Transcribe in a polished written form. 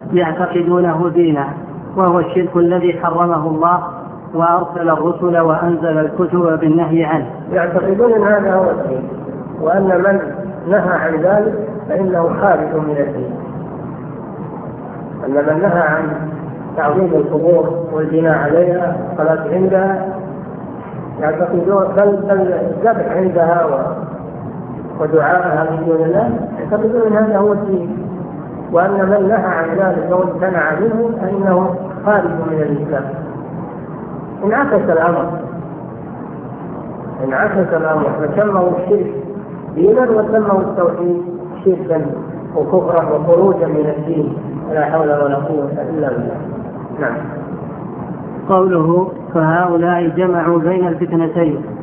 يعتقدونه دينا، وهو الشرك الذي حرمه الله وأرسل الرسل وأنزل الكتب بالنهي عنه. يعتقدون أن هذا هو الدين، وأن من نهى عن ذلك فإنه خارج من الدين. أن من نهى عن تعظيم القبور والبناء عليها الصلاة عندها يعتقدون بل الذبح عندها ودعائها من دون الله يعتقدون أن هذا هو الدين، وأن من نهى عن ذلك وامتنع منه فإنه خارج من الإسلام. انعكس الأمر فسموا الشرك دينا وسموا التوحيد شركا وكفرا وخروجا من الدين. لا حول ولا قوة إلا بالله. نعم. قوله فهؤلاء جمعوا بين الفتنتين